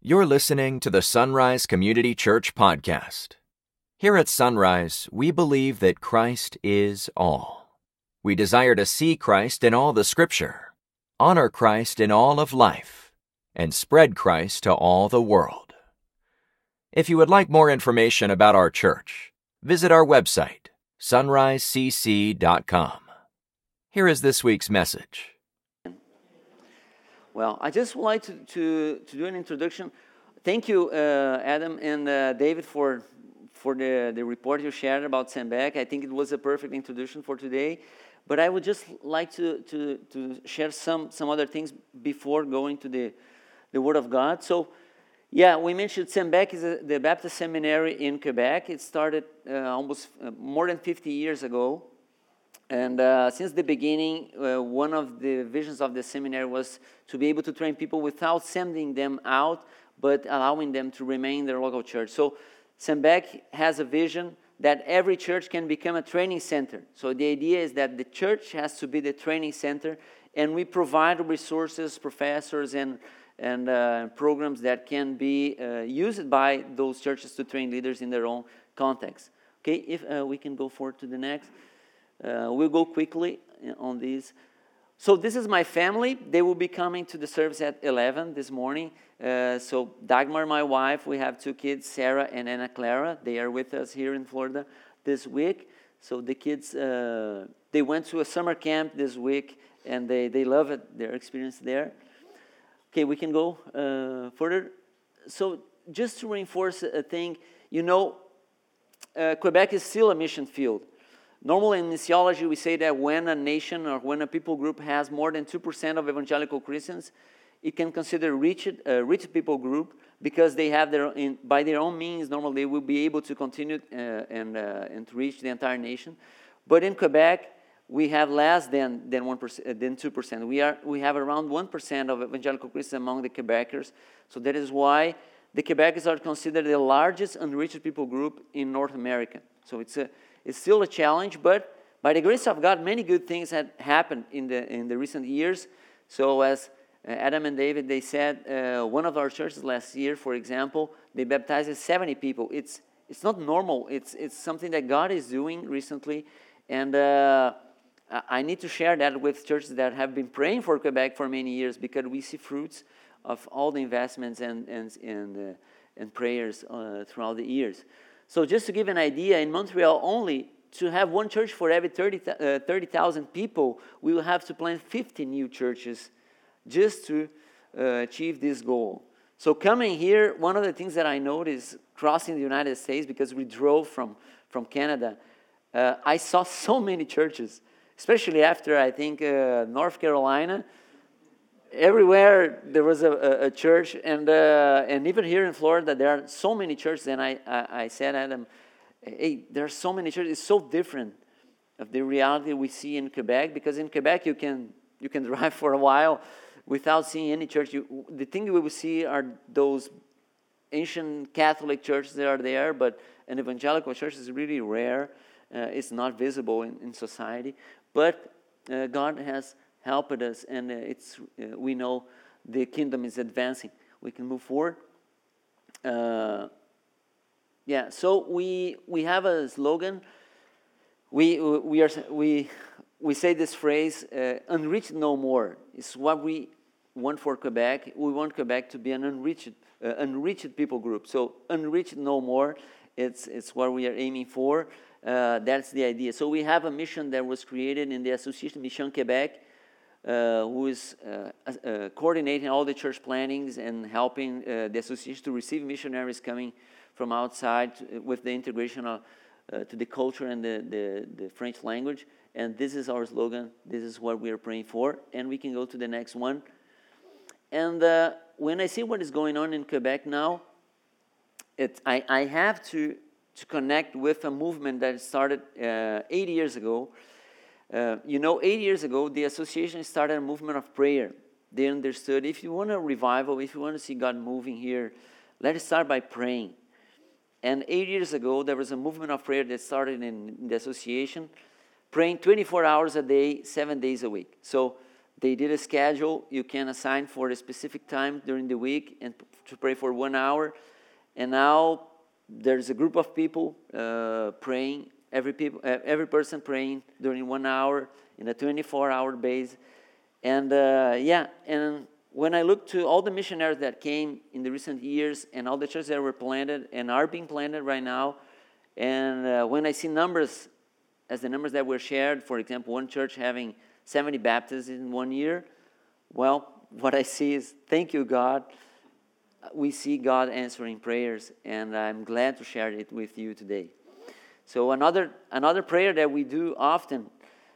You're listening to the Sunrise Community Church podcast. Here at Sunrise, we believe that Christ is all. We desire to see Christ in all the Scripture, honor Christ in all of life, and spread Christ to all the world. If you would like more information about our church, visit our website, sunrisecc.com. Here is this week's message. Well, I just would like to do an introduction. Thank you, Adam and David, for the report you shared about Sembec. I think it was a perfect introduction for today. But I would just like to share some other things before going to the Word of God. So, yeah, we mentioned Sembec is the Baptist Seminary in Quebec. It started almost more than 50 years ago. And since the beginning, one of the visions of the seminary was to be able to train people without sending them out, but allowing them to remain in their local church. So Sembec has a vision that every church can become a training center. So the idea is that the church has to be the training center, and we provide resources, professors, and programs that can be used by those churches to train leaders in their own context. Okay, if we can go forward to the next. We'll go quickly on these. So this is my family. They will be coming to the service at 11 this morning. So Dagmar, my wife, we have two kids, Sarah and Anna Clara. They are with us here in Florida this week. So the kids, they went to a summer camp this week, and they love it, their experience there. Okay, we can go further. So just to reinforce a thing, Quebec is still a mission field. Normally in missiology, we say that when a nation or when a people group has more than 2% of evangelical Christians, it can consider a rich people group because they have by their own means, normally they will be able to continue and to reach the entire nation. But in Quebec, we have less than 1%, than 2%. We have around 1% of evangelical Christians among the Quebecers. So that is why the Quebecers are considered the largest unreached people group in North America. So it's still a challenge, but by the grace of God, many good things had happened in the recent years. So as Adam and David, they said, one of our churches last year, for example, they baptized 70 people. It's not normal. It's something that God is doing recently, and I need to share that with churches that have been praying for Quebec for many years, because we see fruits of all the investments and prayers throughout the years. So just to give an idea, in Montreal only, to have one church for every 30,000 people, we will have to plant 50 new churches just to achieve this goal. So coming here, one of the things that I noticed crossing the United States, because we drove from Canada, I saw so many churches, especially after, I think, North Carolina. Everywhere there was a church, and even here in Florida, there are so many churches. And I said to them, hey, there are so many churches. It's so different of the reality we see in Quebec, because in Quebec you can drive for a while without seeing any church. The thing we will see are those ancient Catholic churches that are there, but an evangelical church is really rare. It's not visible in society, but God has helped us, and we know the kingdom is advancing. We can move forward. So we have a slogan. We say this phrase, "Unreached no more." It's what we want for Quebec. We want Quebec to be an unreached people group. So unreached no more. It's what we are aiming for. That's the idea. So we have a mission that was created in the Association Mission Québec, who is coordinating all the church plannings and helping the association to receive missionaries coming from outside with the integration to the culture and the French language. And this is our slogan. This is what we are praying for. And we can go to the next one. And when I see what is going on in Quebec now, I have to connect with a movement that started 8 years ago. 8 years ago, the association started a movement of prayer. They understood, if you want a revival, if you want to see God moving here, let's start by praying. And 8 years ago, there was a movement of prayer that started in the association, praying 24 hours a day, 7 days a week. So They did a schedule. You can assign for a specific time during the week and to pray for 1 hour. And now there's a group of people praying, every person praying during 1 hour in a 24-hour base. And and when I look to all the missionaries that came in the recent years and all the churches that were planted and are being planted right now, and when I see numbers, as the numbers that were shared, for example, one church having 70 baptisms in 1 year, well, what I see is, thank you, God. We see God answering prayers, and I'm glad to share it with you today. So another prayer that we do often,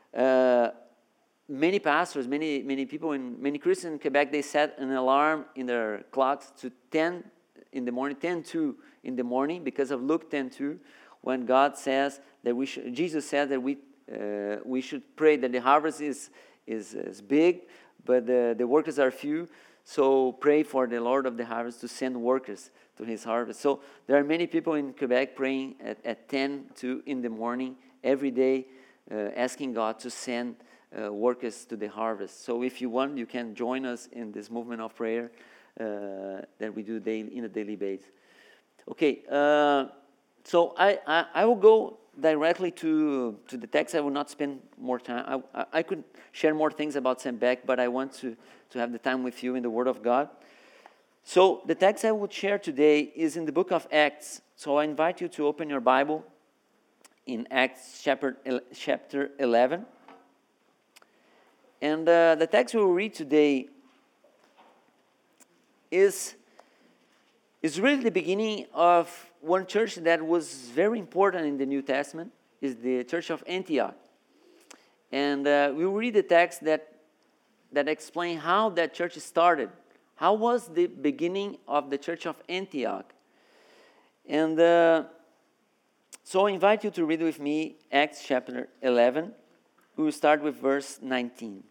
many pastors, many people, many Christians in Quebec, they set an alarm in their clocks to 10 in the morning, 10:02 in the morning, because of Luke 10:2, when God says that Jesus said that we should pray that the harvest is big, but the workers are few. So pray for the Lord of the harvest to send workers to his harvest. So there are many people in Quebec praying at 10:02 in the morning every day, asking God to send workers to the harvest. So if you want, you can join us in this movement of prayer that we do in a daily basis. Okay, so I will go directly to the text. I will not spend more time. I could share more things about Sembec, but I want to have the time with you in the Word of God. So the text I would share today is in the book of Acts. So I invite you to open your Bible in Acts chapter 11. And the text we will read today is really the beginning of one church that was very important in the New Testament, is the church of Antioch. And we will read the text that explain how that church started. How was the beginning of the church of Antioch? And so I invite you to read with me Acts chapter 11. We will start with verse 19.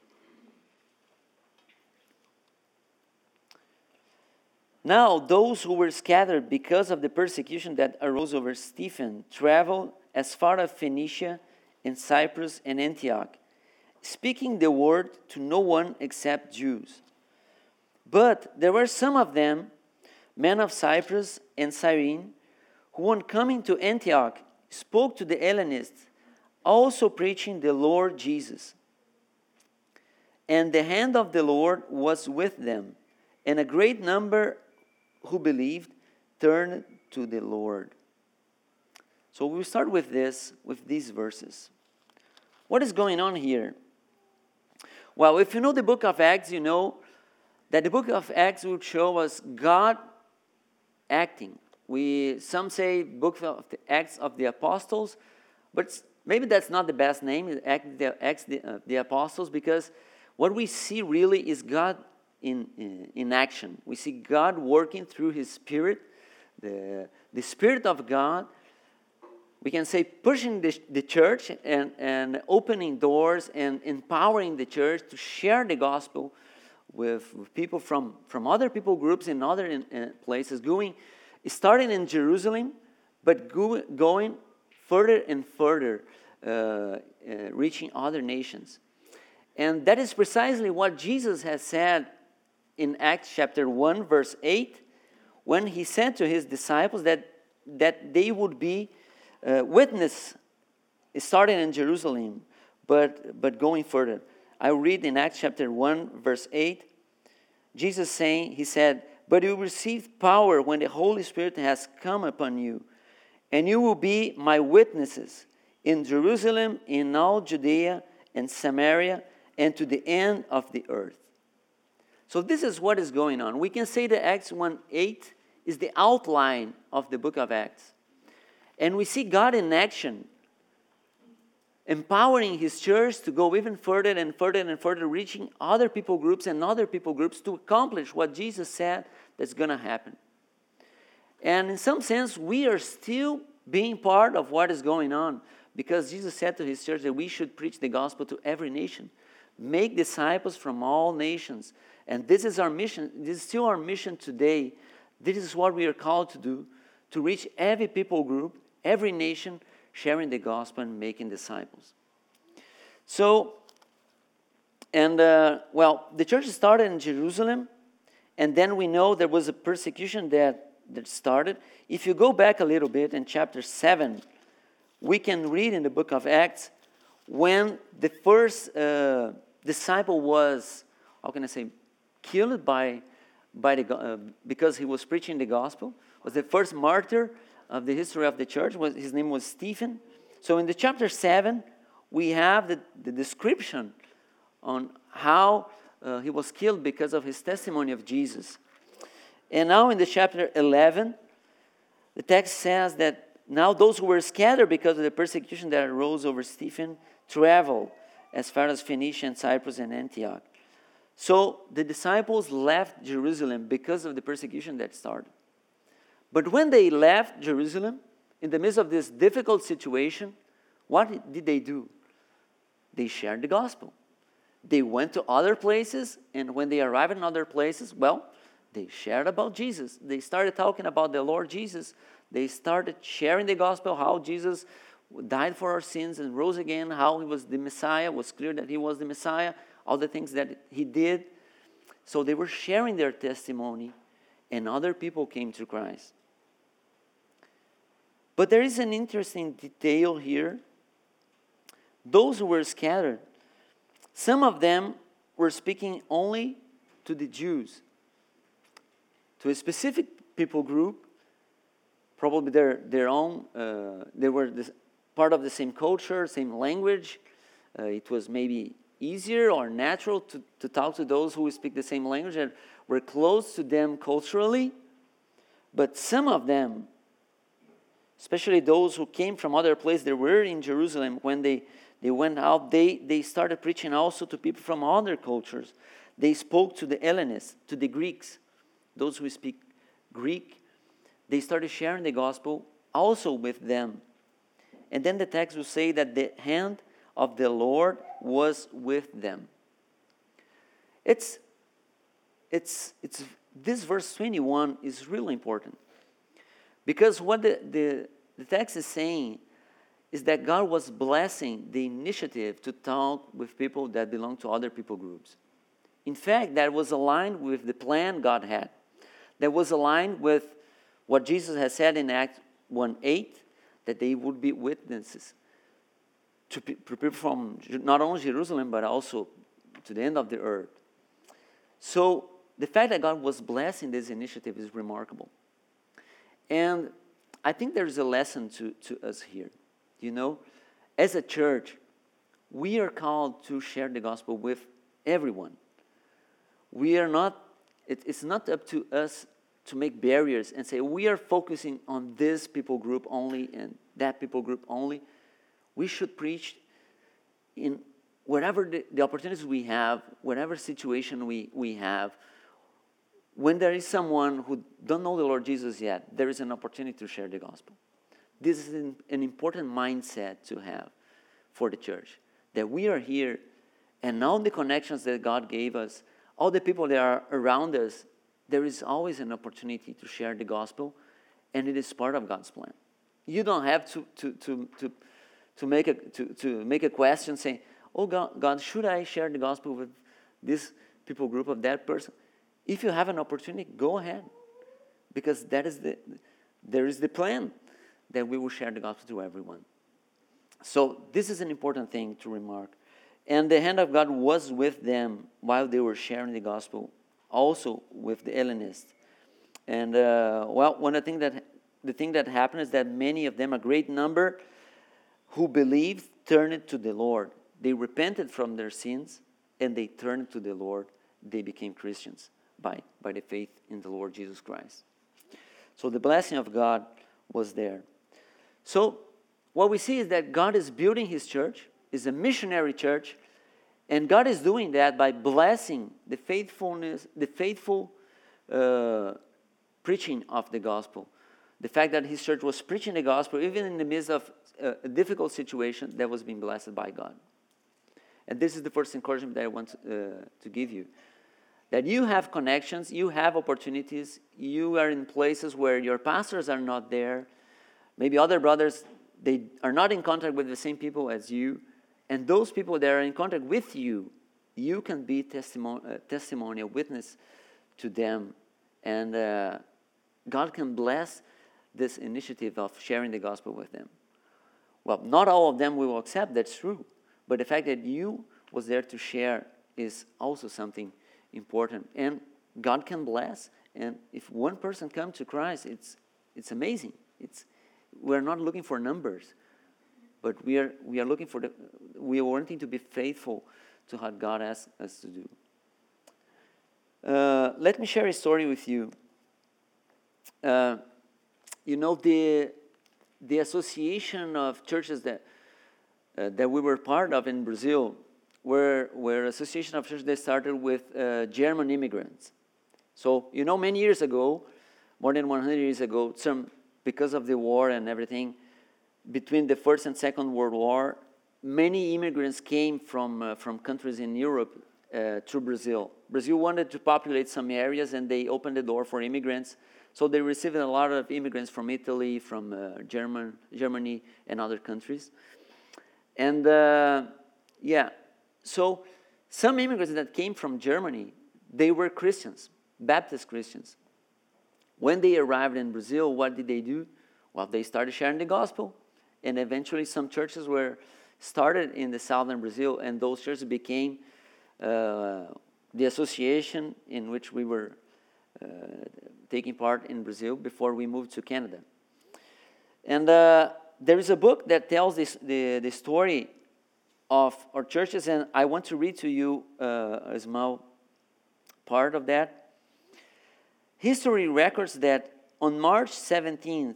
Now, those who were scattered because of the persecution that arose over Stephen traveled as far as Phoenicia and Cyprus and Antioch, speaking the word to no one except Jews. But there were some of them, men of Cyprus and Cyrene, who on coming to Antioch spoke to the Hellenists, also preaching the Lord Jesus. And the hand of the Lord was with them, and a great number who believed turned to the Lord. So we'll start with these verses. What is going on here? Well, if you know the book of Acts, you know that the book of Acts would show us God acting. Some say book of the Acts of the Apostles, but maybe that's not the best name, Acts the Apostles, because what we see really is God in action. We see God working through His Spirit, the Spirit of God. We can say pushing the church and opening doors and empowering the church to share the gospel with people from other people groups in other places, starting in Jerusalem, but going further and further, reaching other nations. And that is precisely what Jesus has said in Acts chapter 1, verse 8, when He said to His disciples that they would be witness, starting in Jerusalem, but going further. I read in Acts chapter 1, verse 8, Jesus saying, He said, "But you will receive power when the Holy Spirit has come upon you, and you will be my witnesses in Jerusalem, in all Judea and Samaria, and to the end of the earth." So this is what is going on. We can say that Acts 1:8 is the outline of the book of Acts. And we see God in action, empowering His church to go even further and further and further, reaching other people groups and other people groups to accomplish what Jesus said that's going to happen. And in some sense, we are still being part of what is going on, because Jesus said to His church that we should preach the gospel to every nation, make disciples from all nations. And this is our mission. This is still our mission today. This is what we are called to do, to reach every people group, every nation, sharing the gospel and making disciples. So And, the church started in Jerusalem, and then we know there was a persecution that started. If you go back a little bit in chapter 7, we can read in the book of Acts when the first disciple was, how can I say, killed because he was preaching the gospel. Was the first martyr of the history of the church. His name was Stephen. So in the chapter 7, we have the description on how he was killed because of his testimony of Jesus. And now in the chapter 11, the text says that now those who were scattered because of the persecution that arose over Stephen traveled as far as Phoenicia and Cyprus and Antioch. So the disciples left Jerusalem because of the persecution that started. But when they left Jerusalem, in the midst of this difficult situation, what did they do? They shared the gospel. They went to other places, and when they arrived in other places, they shared about Jesus. They started talking about the Lord Jesus. They started sharing the gospel, how Jesus died for our sins and rose again, how he was the Messiah. It was clear that he was the Messiah, all the things that he did. So they were sharing their testimony, and other people came to Christ. But there is an interesting detail here. Those who were scattered, some of them were speaking only to the Jews, to a specific people group, probably their own. They were part of the same culture, same language. It was maybe easier or natural to talk to those who speak the same language and were close to them culturally. But some of them, especially those who came from other places, they were in Jerusalem when they went out, they started preaching also to people from other cultures. They spoke to the Hellenists, to the Greeks, those who speak Greek. They started sharing the gospel also with them. And then the text will say that the hand of the Lord was with them. It's this verse 21 is really important. Because what the text is saying is that God was blessing the initiative to talk with people that belong to other people groups. In fact, that was aligned with the plan God had. That was aligned with what Jesus has said in Acts 1:8, that they would be witnesses to people from not only Jerusalem, but also to the end of the earth. So the fact that God was blessing this initiative is remarkable. And I think there's a lesson to us here. You know, as a church, we are called to share the gospel with everyone. It's not up to us to make barriers and say, we are focusing on this people group only and that people group only. We should preach in whatever the opportunities we have, whatever situation we have. When there is someone who don't know the Lord Jesus yet, there is an opportunity to share the gospel. This is an important mindset to have for the church, that we are here and all the connections that God gave us, all the people that are around us, there is always an opportunity to share the gospel, and it is part of God's plan. You don't have to make a question saying, "Oh God, should I share the gospel with this people group of that person?" If you have an opportunity, go ahead, because there is the plan that we will share the gospel to everyone. So this is an important thing to remark. And the hand of God was with them while they were sharing the gospel, also with the Hellenists. And the thing that happened is that many of them, a great number who believed, turned to the Lord. They repented from their sins and they turned to the Lord. They became Christians by the faith in the Lord Jesus Christ. So the blessing of God was there. So what we see is that God is building His church, is a missionary church, and God is doing that by blessing the faithful preaching of the gospel. The fact that His church was preaching the gospel, even in the midst of a difficult situation, that was being blessed by God. And this is the first encouragement that I want to give you. That you have connections, you have opportunities, you are in places where your pastors are not there. Maybe other brothers, they are not in contact with the same people as you. And those people that are in contact with you, you can be testimony, a witness to them. And God can bless this initiative of sharing the gospel with them. Well, not all of them will accept, that's true. But the fact that you was there to share is also something important. And God can bless. And if one person comes to Christ, it's amazing. We're not looking for numbers, but we are looking for we are wanting to be faithful to what God asks us to do. Let me share a story with you. You know, the association of churches that we were part of in Brazil were association of churches that started with German immigrants. So, you know, many years ago, more than 100 years ago, because of the war and everything, between the First and Second World War, many immigrants came from countries in Europe to Brazil. Brazil wanted to populate some areas, and they opened the door for immigrants. So they received a lot of immigrants from Italy, from Germany, and other countries. And so some immigrants that came from Germany, they were Christians, Baptist Christians. When they arrived in Brazil, what did they do? Well, they started sharing the gospel. And eventually some churches were started in the southern Brazil, and those churches became the association in which we were taking part in Brazil before we moved to Canada. And there is a book that tells the story of our churches, and I want to read to you a small part of that. History records that on March 17th,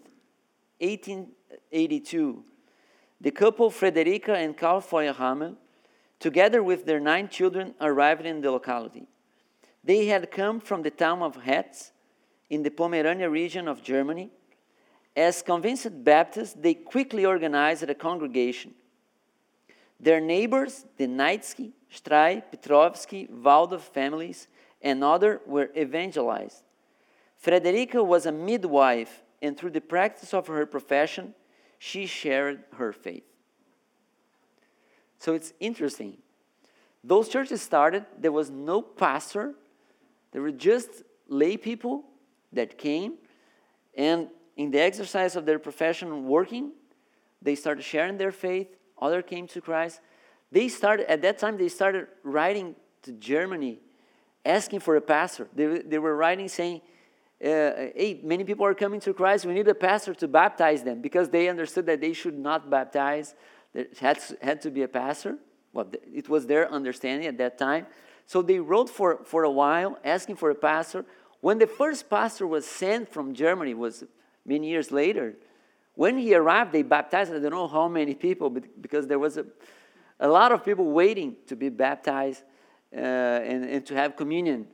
1882, the couple Frederica and Karl Feuerhammer, together with their 9 children, arrived in the locality. They had come from the town of Hetz, in the Pomerania region of Germany. As convinced Baptists, they quickly organized a congregation. Their neighbors, the Kneitzky, Stray, Petrovsky, Waldorf families, and others were evangelized. Frederica was a midwife, and through the practice of her profession, she shared her faith. So it's interesting. Those churches started, there was no pastor, there were just lay people that came, and in the exercise of their profession working, they started sharing their faith, others came to Christ. At that time, they started writing to Germany, asking for a pastor. They were writing saying, hey, many people are coming to Christ, we need a pastor to baptize them, because they understood that they should not baptize, there had to be a pastor. Well, it was their understanding at that time. So they wrote for a while, asking for a pastor. When the first pastor was sent from Germany, was many years later, when he arrived, they baptized, I don't know how many people, because there was a lot of people waiting to be baptized and to have communion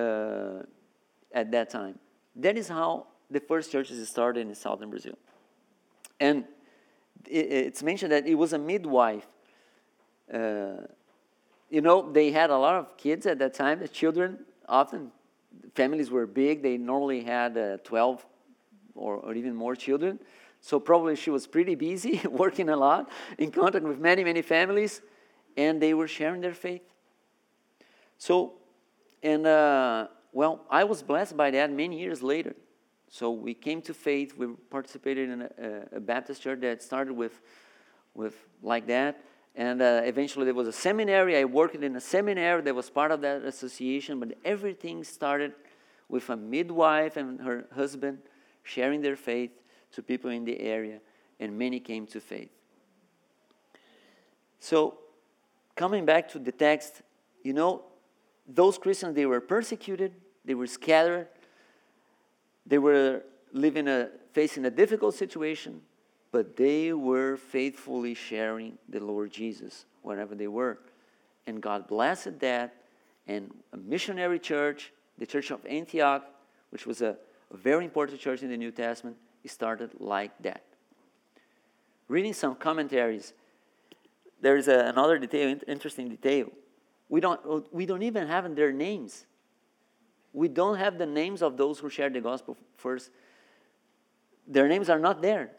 at that time. That is how the first churches started in southern Brazil. And it's mentioned that it was a midwife. They had a lot of kids at that time. The children, often, families were big. They normally had 12 or even more children. So probably she was pretty busy, working a lot, in contact with many, many families. And they were sharing their faith. So, I was blessed by that many years later. So we came to faith. We participated in a Baptist church that started with like that. And eventually there was a seminary. I worked in a seminary that was part of that association. But everything started with a midwife and her husband sharing their faith to people in the area. And many came to faith. So coming back to the text, those Christians, they were persecuted. They were scattered. They were facing a difficult situation, but they were faithfully sharing the Lord Jesus wherever they were. And God blessed that, and a missionary church, the Church of Antioch, which was a very important church in the New Testament, started like that. Reading some commentaries, there is another detail, interesting detail. We don't even have their names. We don't have the names of those who shared the gospel first. Their names are not there.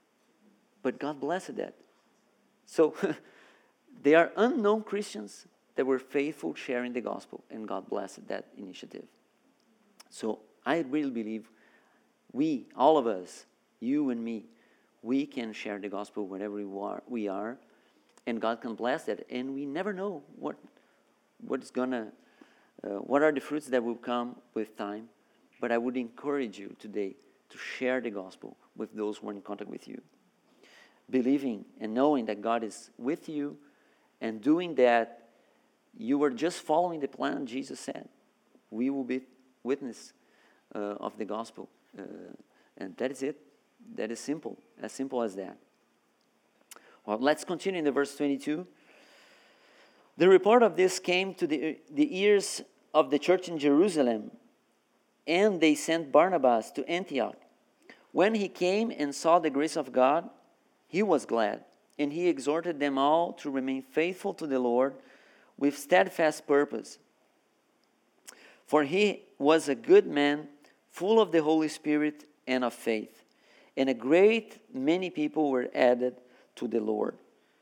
But God blessed that. So they are unknown Christians, that were faithful sharing the gospel, and God blessed that initiative. So I really believe we, all of us, you and me, we can share the gospel wherever we are, and God can bless that. And we never know what are the fruits that will come with time. But I would encourage you today to share the gospel with those who are in contact with you, believing and knowing that God is with you, and doing that, you are just following the plan Jesus said. We will be witness of the gospel, and that is it. That is simple as that. Well, let's continue in the verse 22. The report of this came to the ears of the church in Jerusalem, and they sent Barnabas to Antioch. When he came and saw the grace of God, he was glad, and he exhorted them all to remain faithful to the Lord with steadfast purpose. For he was a good man, full of the Holy Spirit and of faith, and a great many people were added to the Lord.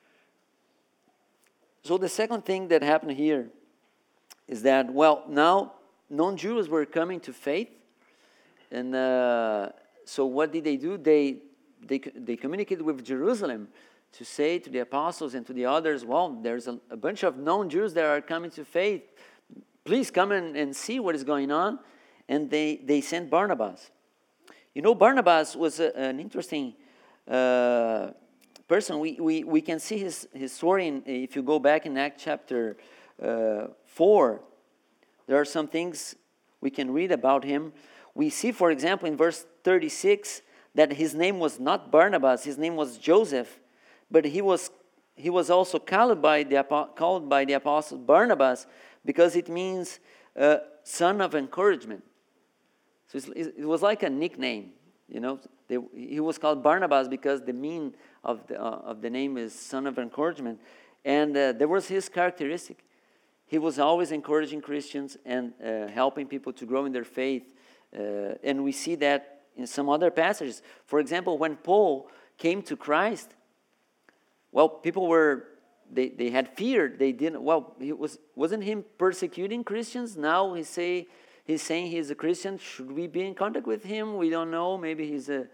So the second thing that happened here is that, now non-Jews were coming to faith, and so what did they do? They communicated with Jerusalem to say to the apostles and to the others, there's a bunch of non-Jews that are coming to faith. Please come and see what is going on. And they sent Barnabas. Barnabas was an interesting person. We can see his story if you go back in Acts chapter 4. There are some things we can read about him. We see, for example, in verse 36, that his name was not Barnabas, his name was Joseph, but he was also called by the apostle Barnabas because it means son of encouragement. So it was like a nickname, He was called Barnabas because the meaning of the name is son of encouragement, and there was his characteristic. He was always encouraging Christians and helping people to grow in their faith, and we see that in some other passages. For example, when Paul came to Christ, people they had feared. They didn't. Wasn't him persecuting Christians? Now he's saying he's a Christian. Should we be in contact with him? We don't know. Maybe he's a.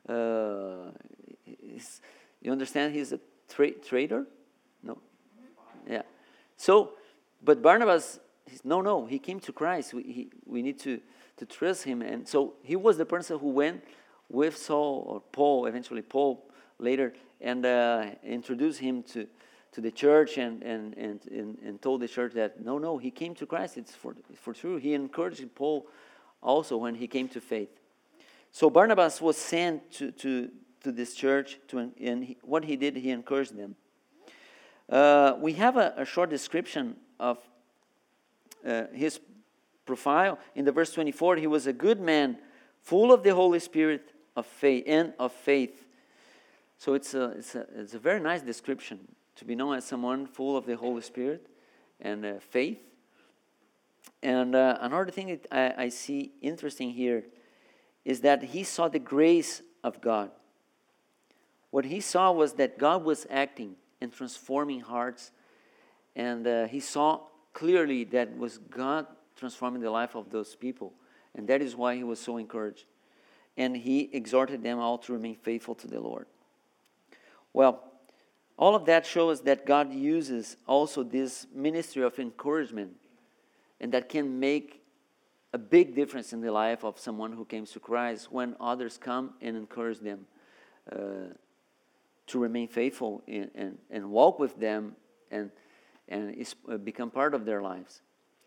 You understand? He's a traitor. No. Yeah. So, but Barnabas, no. He came to Christ. We need to trust him, and so he was the person who went with Saul or Paul, eventually Paul later, and introduced him to the church and told the church that no, he came to Christ. It's for true. He encouraged Paul also when he came to faith. So Barnabas was sent to this church, and what he did, he encouraged them. We have a short description of his profile. In the verse 24, he was a good man, full of the Holy Spirit of faith. So it's a very nice description, to be known as someone full of the Holy Spirit and faith. And another thing that I see interesting here is that he saw the grace of God. What he saw was that God was acting and transforming hearts, and he saw clearly that was God transforming the life of those people, and that is why he was so encouraged. And he exhorted them all to remain faithful to the Lord. All of that shows that God uses also this ministry of encouragement, and that can make a big difference in the life of someone who comes to Christ when others come and encourage them to remain faithful and walk with them and become part of their lives.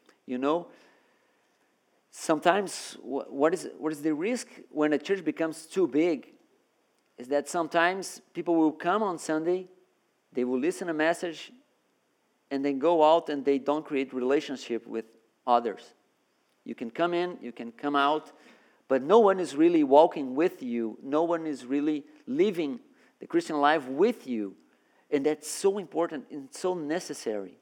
Sometimes what is the risk when a church becomes too big is that sometimes people will come on Sunday, they will listen a message, and then go out and they don't create relationship with others. You can come in, you can come out, but no one is really walking with you. No one is really living the Christian life with you. And that's so important and so necessary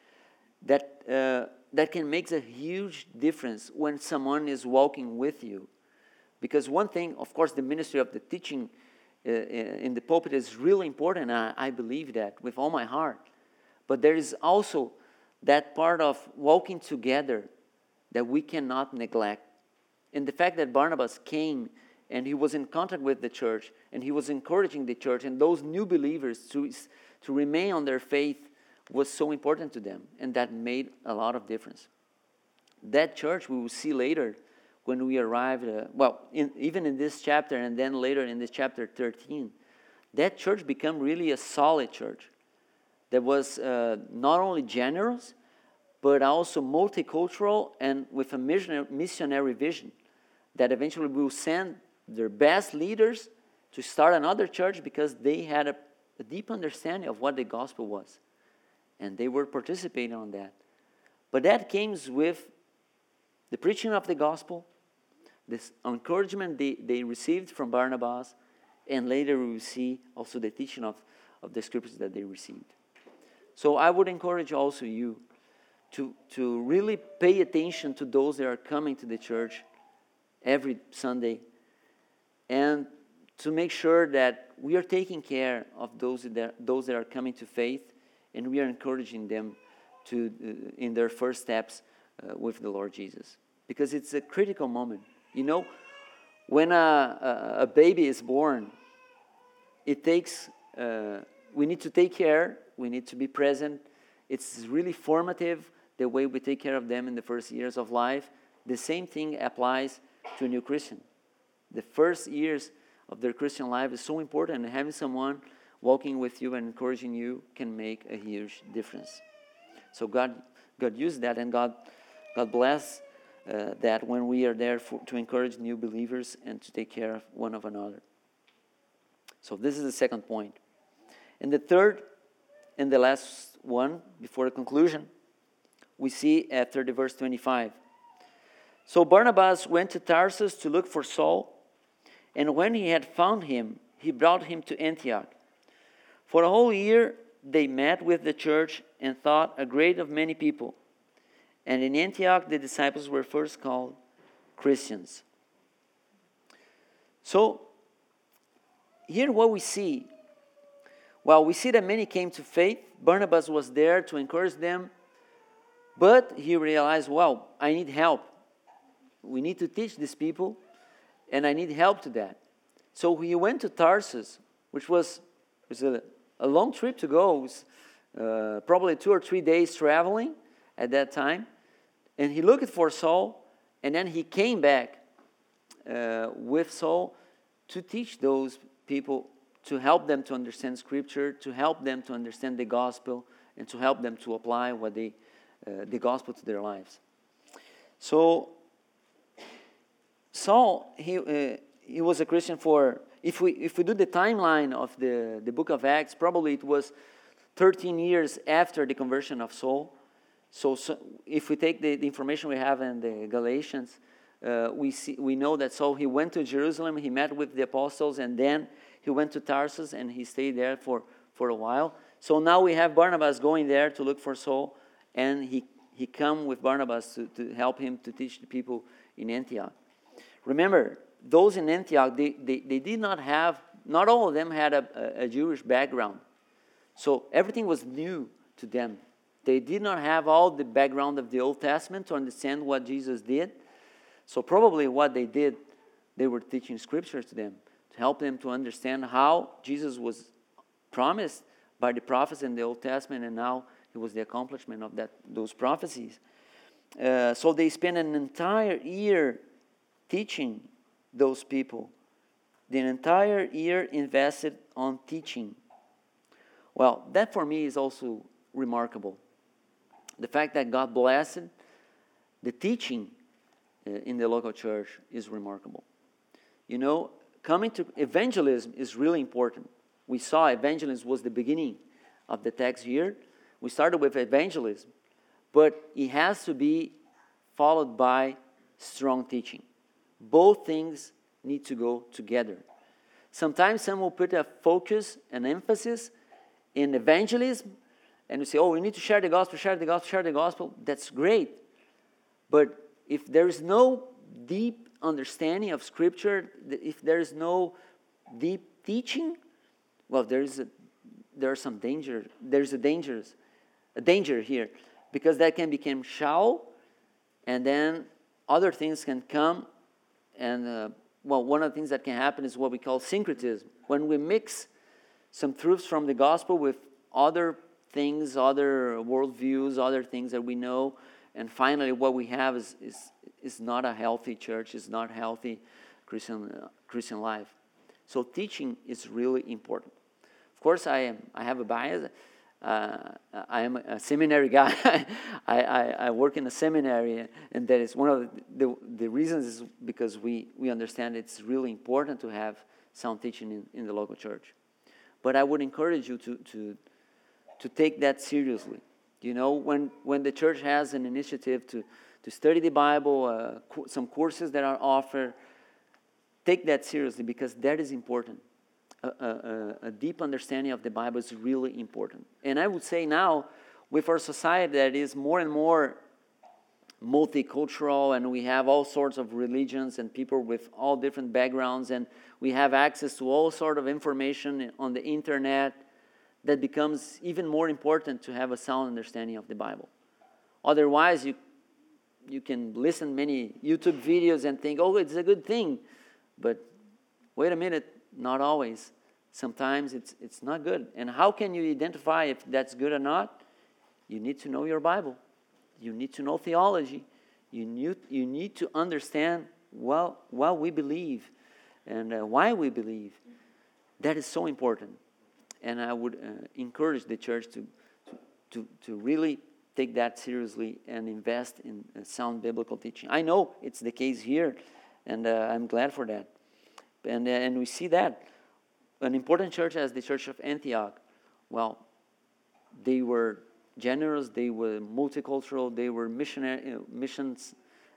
that can make a huge difference when someone is walking with you. Because one thing, of course, the ministry of the teaching in the pulpit is really important. I believe that with all my heart. But there is also that part of walking together that we cannot neglect. And the fact that Barnabas came and he was in contact with the church and he was encouraging the church and those new believers to remain on their faith was so important to them, and that made a lot of difference. That church we will see later when we arrive, even in this chapter and then later in this chapter 13, that church became really a solid church that was not only generous, but also multicultural and with a missionary vision that eventually will send their best leaders to start another church because they had a deep understanding of what the gospel was. And they were participating on that. But that came with the preaching of the gospel, this encouragement they received from Barnabas, and later we will see also the teaching of the scriptures that they received. So I would encourage also you to really pay attention to those that are coming to the church every Sunday, and to make sure that we are taking care of those that are coming to faith, and we are encouraging them in their first steps with the Lord Jesus. Because it's a critical moment. You know, when a baby is born, it takes, we need to take care, we need to be present. It's really formative, the way we take care of them in the first years of life. The same thing applies to a new Christian. The first years of their Christian life is so important, and having someone walking with you and encouraging you can make a huge difference. So God used that, and God bless that when we are there to encourage new believers and to take care of one of another. So this is the second point. And the third and the last one, before the conclusion, we see after the verse 25. So Barnabas went to Tarsus to look for Saul, and when he had found him, he brought him to Antioch. For a whole year they met with the church and taught a great of many people. And in Antioch the disciples were first called Christians. So here what we see, we see that many came to faith. Barnabas was there to encourage them, but he realized, I need help. We need to teach these people, and I need help to that. So he went to Tarsus, which was a long trip to go. It was probably 2 or 3 days traveling at that time. And he looked for Saul, and then he came back with Saul to teach those people, to help them to understand Scripture, to help them to understand the gospel, and to help them to apply the gospel to their lives. So Saul, he was a Christian for, if we do the timeline of the book of Acts, probably it was 13 years after the conversion of Saul. So if we take the information we have in the Galatians, we know that Saul, he went to Jerusalem, he met with the apostles, and then he went to Tarsus and he stayed there for a while. So now we have Barnabas going there to look for Saul, and he come with Barnabas to help him to teach the people in Antioch. Remember, those in Antioch, they did not have, not all of them had a Jewish background. So everything was new to them. They did not have all the background of the Old Testament to understand what Jesus did. So probably what they did, they were teaching Scripture to them to help them to understand how Jesus was promised by the prophets in the Old Testament, and now he was the accomplishment of those prophecies. So they spent an entire year teaching those people. The entire year invested on teaching. Well, that for me is also remarkable. The fact that God blessed the teaching in the local church is remarkable. You know, coming to evangelism is really important. We saw evangelism was the beginning of the text here. We started with evangelism, but it has to be followed by strong teaching. Both things need to go together. Sometimes some will put a focus, an emphasis in evangelism, and we say, we need to share the gospel, share the gospel, share the gospel. That's great. But if there is no deep understanding of Scripture, if there is no deep teaching, there are some danger. There's a danger here, because that can become shall, and then other things can come. And one of the things that can happen is what we call syncretism. When we mix some truths from the gospel with other things, other worldviews, other things that we know, and finally what we have is not a healthy church, is not healthy Christian life. So teaching is really important. Of course, I have a bias. I am a seminary guy. I work in a seminary, and that is one of the reasons is because we understand it's really important to have sound teaching in the local church. But I would encourage you to take that seriously. You know, when the church has an initiative to study the Bible, some courses that are offered, take that seriously, because that is important. A deep understanding of the Bible is really important. And I would say now, with our society that is more and more multicultural, and we have all sorts of religions and people with all different backgrounds, and we have access to all sorts of information on the internet, that becomes even more important to have a sound understanding of the Bible. Otherwise, you can listen many YouTube videos and think, oh, it's a good thing. But wait a minute, not always. Sometimes it's not good. And how can you identify if that's good or not? You need to know your Bible. You need to know theology. You need to understand what we believe and why we believe. That is so important. And I would encourage the church to really take that seriously and invest in sound biblical teaching. I know it's the case here, and I'm glad for that. And we see that. An important church as the Church of Antioch, well, they were generous, they were multicultural, they were missions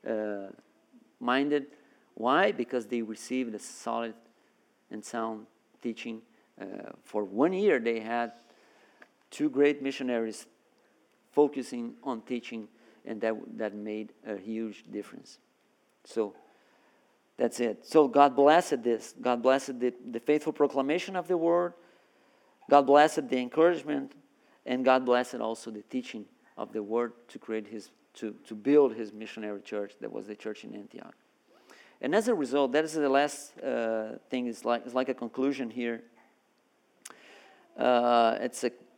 minded. Why? Because they received a solid and sound teaching. For 1 year, they had 2 great missionaries focusing on teaching, and that made a huge difference. So that's it. So God blessed this. God blessed the faithful proclamation of the word. God blessed the encouragement, and God blessed also the teaching of the word to create to build his missionary church. That was the church in Antioch. And as a result, that is the last thing. It's like a conclusion here. It's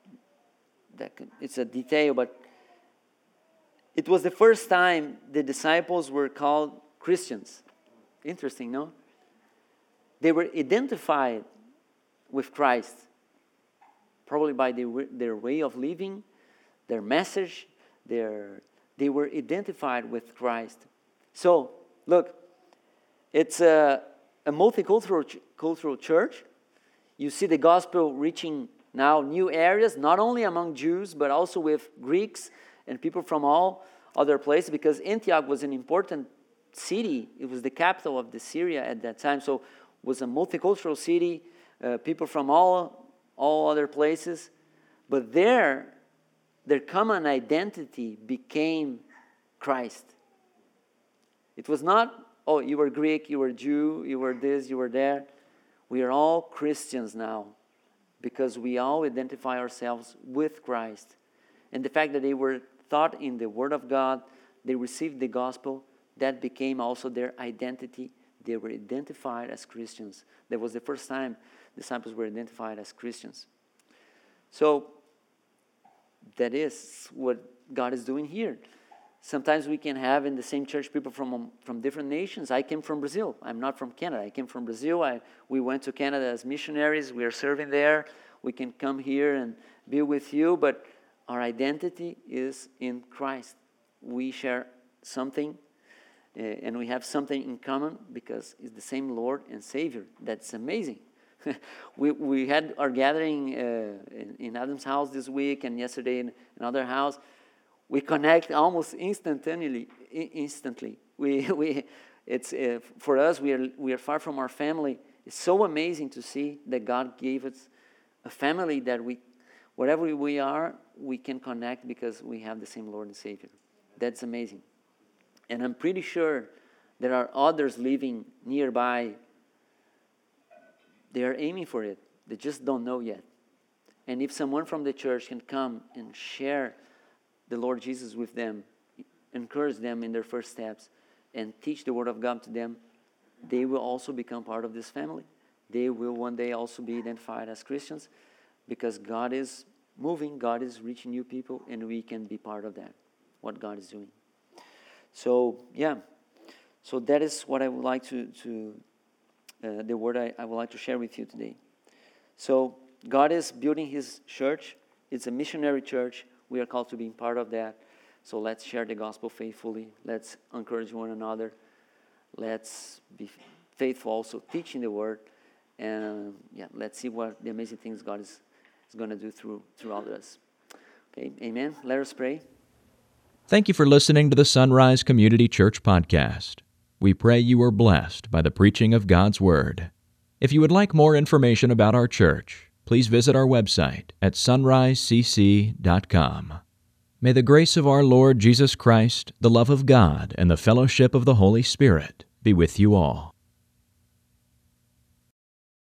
a detail, but it was the first time the disciples were called Christians. Interesting, no? They were identified with Christ, probably by their way of living, their message. They were identified with Christ. So, look, it's a multicultural church. You see the gospel reaching now new areas, not only among Jews, but also with Greeks and people from all other places, because Antioch was an important city. It was the capital of the Syria at that time, so it was a multicultural city, people from all other places. But their common identity became Christ. It was not, oh, you were Greek, you were Jew, you were this, you were that. We are all Christians now because we all identify ourselves with Christ. And the fact that they were taught in the Word of God, they received the gospel, that became also their identity. They were identified as Christians. That was the first time disciples were identified as Christians. So that is what God is doing here. Sometimes we can have in the same church people from different nations. I came from Brazil. I'm not from Canada. I came from Brazil. We went to Canada as missionaries. We are serving there. We can come here and be with you, but our identity is in Christ. We share something, and we have something in common because it's the same Lord and Savior. That's amazing. We had our gathering in Adam's house this week, and yesterday in another house. We connect almost instantly. It's for us. We are far from our family. It's so amazing to see that God gave us a family that wherever we are, we can connect because we have the same Lord and Savior. That's amazing. And I'm pretty sure there are others living nearby. They are aiming for it. They just don't know yet. And if someone from the church can come and share the Lord Jesus with them, encourage them in their first steps, and teach the Word of God to them, they will also become part of this family. They will one day also be identified as Christians, because God is moving, God is reaching new people, and we can be part of that, what God is doing. So, yeah. So that is what I would like the word I would like to share with you today. So God is building His church. It's a missionary church. We are called to be part of that. So let's share the gospel faithfully. Let's encourage one another. Let's be faithful also teaching the word. And let's see what the amazing things God is going to do throughout us. Okay, amen. Let us pray. Thank you for listening to the Sunrise Community Church podcast. We pray you are blessed by the preaching of God's Word. If you would like more information about our church, please visit our website at sunrisecc.com. May the grace of our Lord Jesus Christ, the love of God, and the fellowship of the Holy Spirit be with you all.